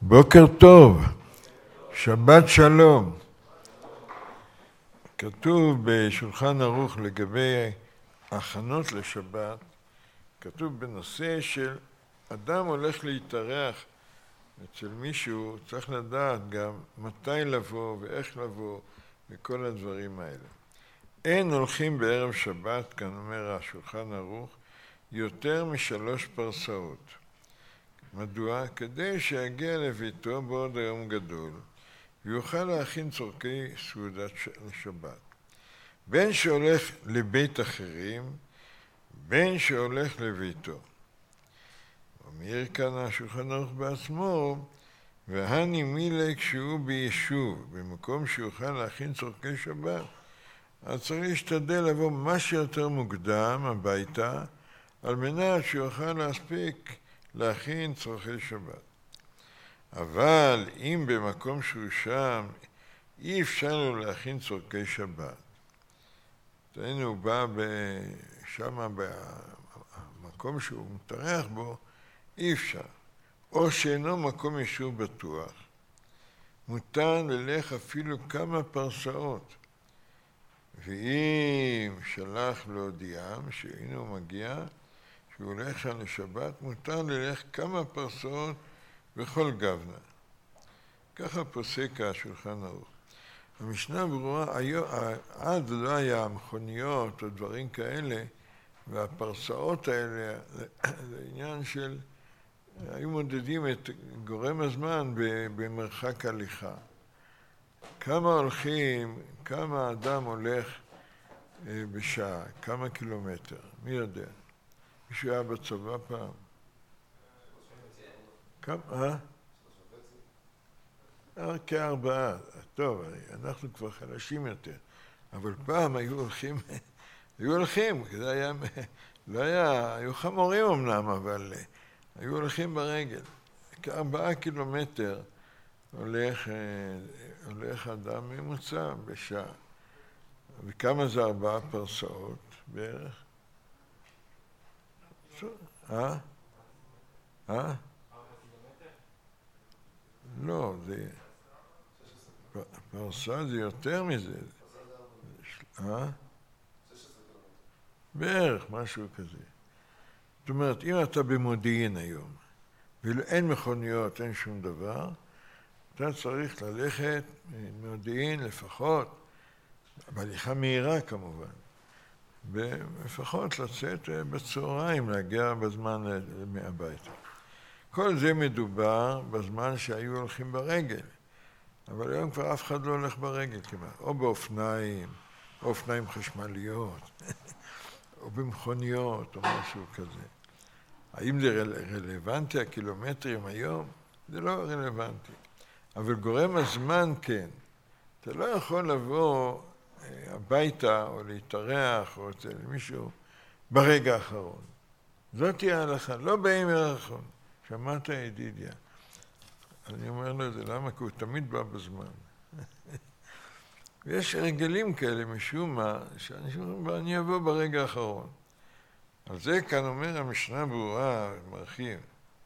בוקר טוב, שבת שלום. כתוב בשולחן ערוך לגבי הכנות לשבת, כתוב בנושא של אדם הולך להתארח אצל מישהו, צריך לדעת גם מתי לבוא ואיך לבוא וכל הדברים האלה. אין הולכים בערב שבת, כאן אומר השולחן ערוך, יותר מ3 פרסאות. מדוע? כדי שיגיע לביתו בעוד היום גדול ויוכל להכין צורכי סעודת לשבת. בין שהולך לבית אחרים, בין שהולך לביתו. אומר כאן השולחן ערוך בעצמו, והני מילה כשהוא ביישוב, במקום שיוכל להכין צורכי שבת, אז צריך להשתדל לבוא מה שיותר מוקדם הביתה, על מנת שיוכל להספיק להכין צורכי שבת. אבל אם במקום שהוא שם, אי אפשר לו להכין צורכי שבת. תראינו, הוא בא שם במקום שהוא מתארח בו, אי אפשר. או שאינו מקום יישוב בטוח, מותר ללך אפילו כמה פרסאות. ואם שלח להודיעם שהנה הוא מגיע, שהוא הולך שם לשבת, מותר ללך כמה פרסאות בכל גוונה. ככה פוסק השולחן ערוך. המשנה ברורה, עד לא היה מכוניות או דברים כאלה, והפרסאות האלה, זה עניין של, היו מודדים את גורם הזמן במרחק הליכה. כמה הולכים, כמה אדם הולך בשעה, כמה קילומטר, מי יודע? מישהו היה בצבא פעם? כמה? כ4. טוב, אנחנו כבר חלשים יותר. אבל פעם היו הולכים, כי זה היה, לא היה, היו חמורים אמנם, אבל היו הולכים ברגל. כ4 קילומטר הולך אדם ממוצע בשעה. וכמה זה 4 פרסאות בערך? לא, זה... פרסה זה יותר מזה. בערך, משהו כזה. זאת אומרת, אם אתה במודיעין היום, ואין מכוניות, אין שום דבר, אתה צריך ללכת במודיעין לפחות, בהליכה מהירה כמובן, ולפחות לצאת בצהריים, להגיע בזמן מהביתה. כל זה מדובר בזמן שהיו הולכים ברגל, אבל היום כבר אף אחד לא הולך ברגל כמעט, או באופניים, או אופניים חשמליות, או במכוניות, או משהו כזה. האם זה רלוונטי הקילומטרים היום? זה לא רלוונטי. אבל גורם הזמן כן. אתה לא יכול לבוא הביתה או להתארח או אצל מישהו ברגע האחרון. זאת היא ההלכה, לא באים האחרון. שמעת ידידיה. אני אומר לו את זה, למה? כי הוא תמיד בא בזמן. ויש רגלים כאלה משום מה, שאני אבוא ברגע האחרון. על זה כאן אומר המשנה ברורה, מרחיב.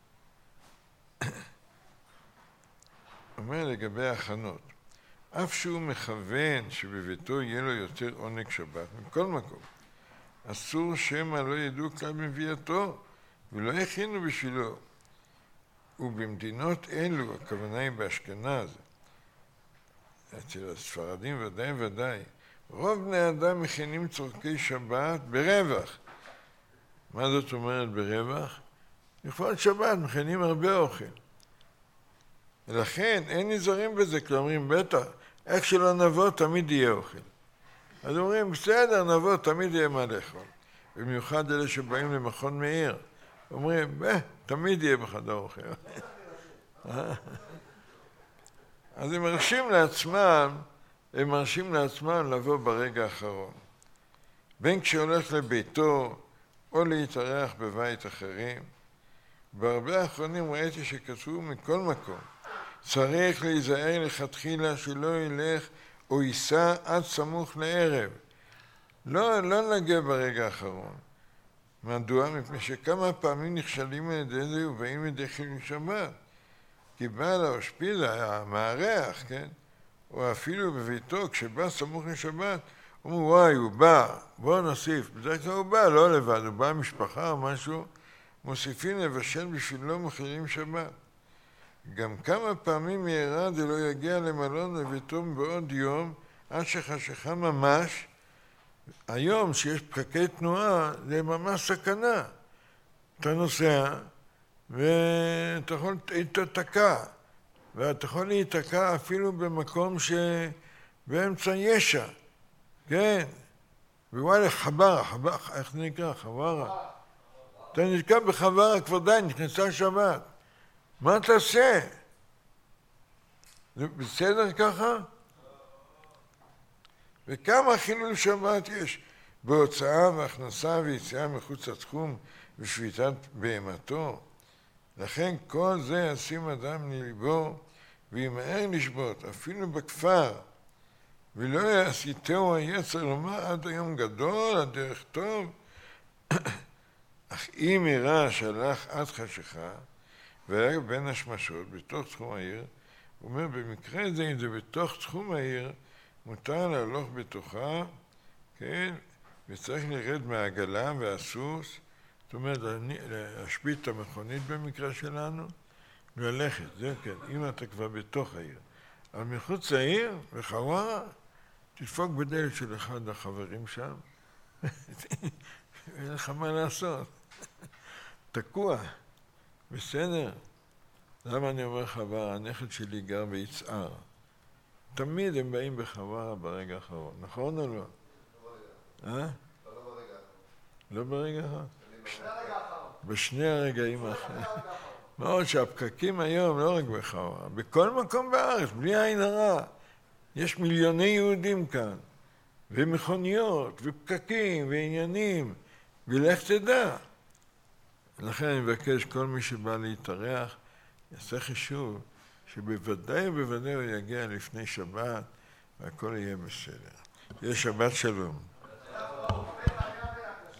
אומר לגבי הכנות, אף שהוא מכוון שבביתו יהיה לו יותר עונג שבת, מכל מקום, אסור שמא לא ידעו כלל במביאתו, ולא יכינו בשבילו. ובמדינות אלו, הכוונה היא באשכנז, אצל הספרדים ודאי, רוב בני אדם מכינים צורכי שבת ברווח. מה זאת אומרת ברווח? לכבוד שבת מכינים הרבה אוכל. ולכן אין נזהרים בזה, כי אומרים, בטח, איך שלא נבוא תמיד יהיה אוכל. אז אומרים, בסדר, נבוא תמיד יהיה מה לאכול. במיוחד אלה שבאים למכון מאיר, אומרים, תמיד יהיה בחדר אוכל. אז הם מרשים לעצמם לבוא ברגע האחרון. בין כשהולך לביתו או להתארח בבית אחרים, בהרבה האחרונים ראיתי שכתבו מכל מקום, צריך להיזהר לכתחילה שלא ילך או ייסע עד סמוך לערב. לא נגע ברגע האחרון. מדוע? מפני שכמה פעמים נכשלים על ידי זה ובאים לידי חילול שבת. כי כי בעל האושפיז, המארח, כן? או אפילו בביתו, כשבא סמוך לשבת, הוא אומר, וואי, הוא בא, בואו נוסיף. בדרך כלל הוא בא, לא לבד, הוא בא משפחה או משהו, מוסיפים לבשל בשבילו מכינים שבת. גם כמה פעמים ירד ולא יגיע למלון לביתו בעוד יום, עד שחשיכה ממש. היום שיש פקקי תנועה, זה ממש סכנה. אתה נוסע, ואתה יכול להתקע, ואתה יכול להתקע אפילו במקום שבאמצע ישע, כן? ווואלה, חברה, איך זה נקרא? חברה. אתה נתקע בחברה, כבר די, נכנסה שבת. מה תעשה? זה בסדר ככה? וכמה חילול שבת יש בהוצאה והכנסה ויציאה מחוץ לתחום ושביתת בהמתו? לכן כל זה ישים אדם לליבו וימהר לשבות, אפילו בכפר, ולא יעשיתהו היצר לומר עד היום גדול, הדרך טוב. אך אם יראה שהלך עד חשיכה והיה בין השמשות בתוך תחום העיר, הוא אומר, במקרה זה, אם זה בתוך תחום העיר, מותר להלוך בתוכה, כן, וצריך לרד מהעגלה והסוס, זאת אומרת, להשבית את המכונית במקרה שלנו, וללכת, זה כן, אם אתה כבר בתוך העיר. אבל מחוץ לעיר, בחווארה, תדפוק בדלת של אחד החברים שם, אין לך מה לעשות. תקוע, בסדר. למה אני אומר חווארה? הנכד שלי גר ביצהר. תמיד הם באים בחווארה ברגע האחרון, נכון או לא? לא ברגע האחרון? בשני הרגעים האחרונים. מאוד שהפקקים היום לא רק בחווארה, בכל מקום בארץ, בלי עין הרע. יש מיליוני יהודים כאן, ומכוניות, ופקקים, ועניינים, ולך תדע. לכן אני מבקש כל מי שבא להתארח, יעשה חישוב שבוודאי ובוודאי הוא יגיע לפני שבת והכל יהיה בסדר. יהיה שבת שלום.